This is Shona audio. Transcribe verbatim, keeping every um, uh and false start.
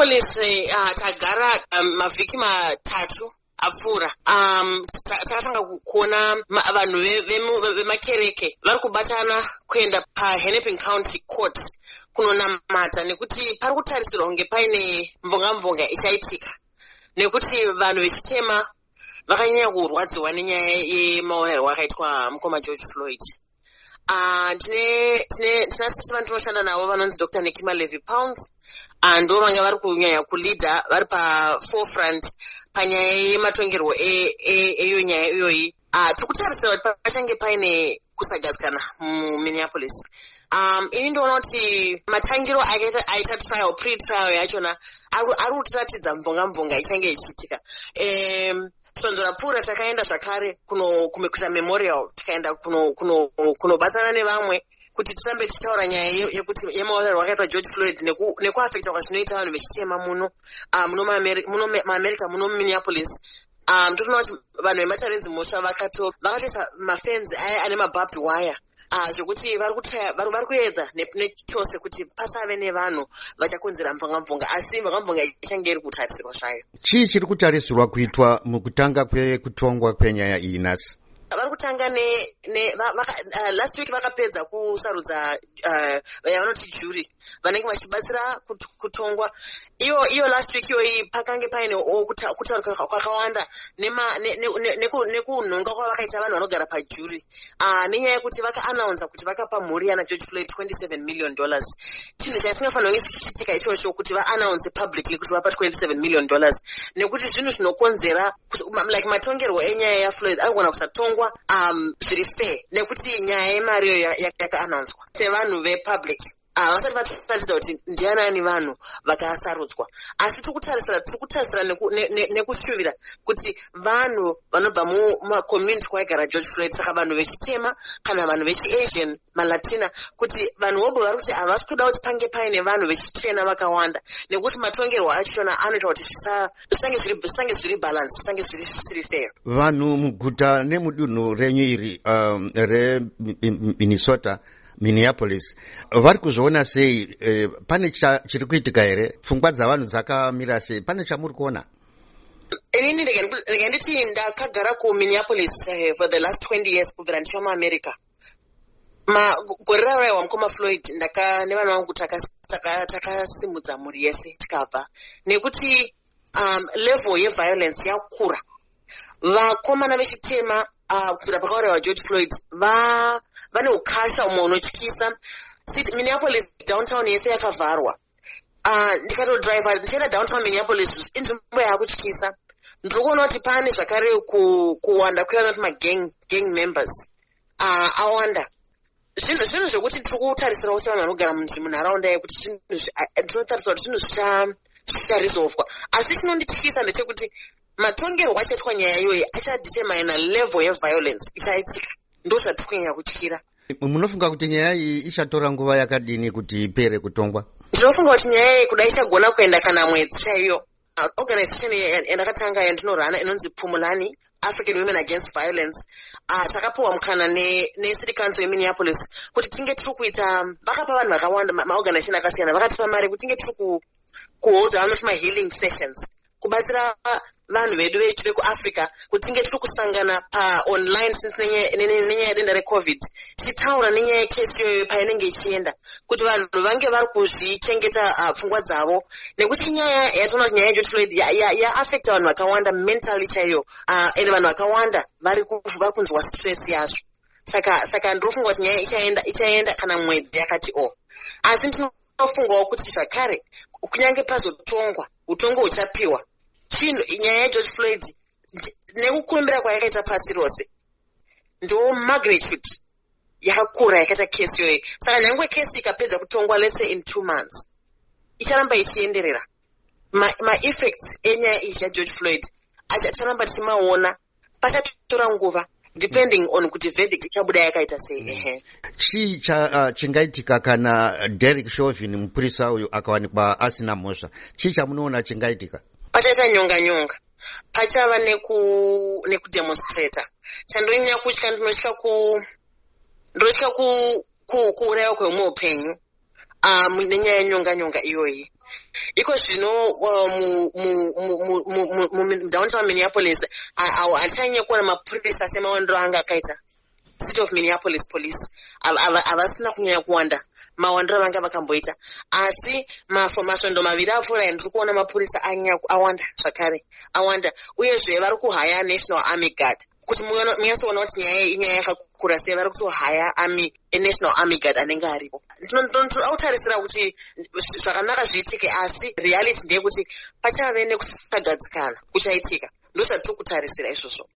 Minneapolis uh, tagara um, mavhiki matatu apfuura um takatanga kuona vanhu vemakereke vari kubatana kuenda paHennepin County Court kunonamata nekuti pari kutarisirwa kunge paine mvonga mvonga ichaitika nekuti vanhu vechitema vakanyanya kurwadziwa nenyaya yemaonero akaitwa mukoma George Floyd. Uh, tine tine tinasisi vanotinoshanda navo vanonzi Doctor Nekima Levy Pounds ndo vanga vari kunyanya kuleader vari paforefront panyaya yematongerwo eyo nyaya iyoyi. Uh, tikutarisira kuti pachange paine kusagadzikana muMinneapolis. Um, ini ndoona kuti matangiro aita trial pre-trial yachona ari kutiratidza mvonga mvonga ichange ichiitika. Um, Sonzo rapfuura takaenda zvakare kuno kumekuita memorial, tikaenda kuno kuno kunobatana nevamwe kuti tirambe tichitaura nyaya yekuti yemaonero akaitwa George Floyd neku nekuafekta kwazvinoita vanhu vechitema muno uh, muno maAmerica muno Minneapolis. Um, totoona kuti vanhu vematarezi mhosva vakato vakatoisa mafenzi aya ane mabarbed wire uh, zvokuti vari kutaya vari kuedza nechose kuti pasave nevanhu vachakonzera mvonga mvonga, asi mvonga mvonga ichange iri kutarisirwa zvayo. Chii chiri kutarisirwa kuitwa mukutanga kwekutongwa kwenyaya iyi nhasi? Vari kutanga ne, ne va, vaka, uh, last week vakapedza kusarudza uh, vanoti jury vanenge vachibatsira kut, kutongwa. Iyo iyo last week iyoyi pakange paine kutaurika kwakawanda nekunhonga kwavakaita vanhu vanogara pajury uh, nenyaya yekuti vakaannounce kuti vakapa mhuri yana George Floyd twenty-seven million dollars. Chinhu chaisingafanira kunge chichiitika ichocho kuti vaannounce publicly kuti vapa twenty-seven million dollars nekuti zvinhu zvinokonzera like matongerwo enyaya yaFloyd anogona kusatongwa um zviri fair nekuti nyaya yemari yakaannouncewa sevanhu vepublic uh, vasati vataridza kuti ndianani vanhu vakasarudzwa, asi tikutarisira tikutarisira nekushuvira ne, ne kuti vanhu vanobva mumacommunity kwaigara George Floyd, saka vanhu vechitema kana vanhu vechiAsian malatina, kuti vanhu vobo vari kuti havasi kuda kuti pange paine vanhu vechichena vakawanda nekuti matongerwo achona anoita kuti zvisange zviri balance, zvisange zviri fair. Vanhu muguta nemudunhu renyu iri um, reMinnesota Minneapolis vari kuzviona sei? Eh, pane chiri kuitika here? Pfungwa dzavanhu dzakamira sei? Pane chamuri kuona? Inini ndege nditi ndakagara kuMinneapolis uh, for the last twenty years kubvira ndichwa muAmerica. Ma gore rauya wamukoma Floyd ndaka nevanhu vangu takasimudza mhuri yese tikabva nekuti um, level yeviolence yakura. Vakomana vechitema uh, kubvira pakaurayiwa George Floyd va vane ukasha umwe unotyisa. Minneapolis downtown yese yakavharwa. Uh, ndikatodriva ndichienda downtown Minneapolis inzvimbo yakutyisa. Ndiri kuona kuti pane zvakare kuwanda kwevanoti magang gang members uh, awanda. Zvinhu zvinhu zvokuti tiri kutarisirawo sevanhu vanogara munharaunda yekuti zvinhu ndinotarisira kuti zvinhu zvicharesolvwa, asi chinondityisa ndechekuti matongerwo achaitwa nyaya iyoyi achadetermina level yeviolence ichaitika. Ndo zvatiri kunyanya kutyira. Munofunga kuti nyaya iyi ichatora nguva yakadini kuti ipere kutongwa? Ndinofunga kuti nyaya iyi kuda ichagona kuenda kana mwedzi chaiyo. Organization yandakatanga yandinorana inonzi Pumulani African Women Against Violence uh, takapuwa mukana neCity Council yeMinneapolis kuti tinge tiri kuita, vakapa vanhu vakawanda maorganization akasiyana, vakatipa mari kuti tinge tiri kuholda vanoti ma-healing sessions kubatsira vanhu vedu vekuAfrica kuti tinge tiri kusangana pa-online since nenyaya yedenda reCovid tichitaura nenyaya yekesi iyoyo painenge ichienda kuti vanhu vange vari kuzvichengeta pfungwa dzavo, nekuti nyaya yatoona kuti nyaya yeGeorge Floyd yaafekta vanhu vakawanda mentally chaiyo ende vanhu vakawanda vari kunzwa stress yazvo. Saka saka ndinofunga kuti nyaya ichaenda ichaenda kana mwedzi yakati o, asi ndinofungawo kuti zvakare kunyange pazotongwa utongo huchapiwa chinhu nyaya yaGeorge Floyd nekukurumbira kwayakaita pasi rose ndo magnitude yakakura yakaita kesi iyoyi. Saka nyangwe kesi ikapedza kutongwa let's say in two months icharamba ichienderera. Ma-effects ma enyaya iyi yaGeorge Floyd ticharamba tichimaona, pachatora nguva depending on kuti verdict ichabuda yakaita sei. Ehe, chii uh, chingaitika kana Derek Chauvin mupurisa uyu akawanikwa asina mhosva? Chii chamunoona chingaitika? Pachaita nyonga nyonga, pachava neku nekudemonstrata. Chandonyanya kutya ndinotya ku ndinotya ku kuurayiwa kweumwe upenyu um nenyaya yenyonga nyonga iyoyi. iko zvino mudowntown Minneapolis hatichanyanya kuona mapurisa semawandiro anga akaita City of Minneapolis Police. Havasina kunyanya kuwanda mawandiro vanga vakamboita, asi masvondo maviri apfuura ndiri kuona mapurisa awanda zvakare awanda, uyezve vari kuhaya National Army Guard. Kuti munyasoona kuti nyaya inyaya yakakura sei, vari kutohaya army National Army Guard anenge aripo. Autarisira kuti zvakanaka zviitike, asi reality ndeyekuti pachave nekusagadzikana kuchaitika. Ndosati tiri kutarisira izvozvo.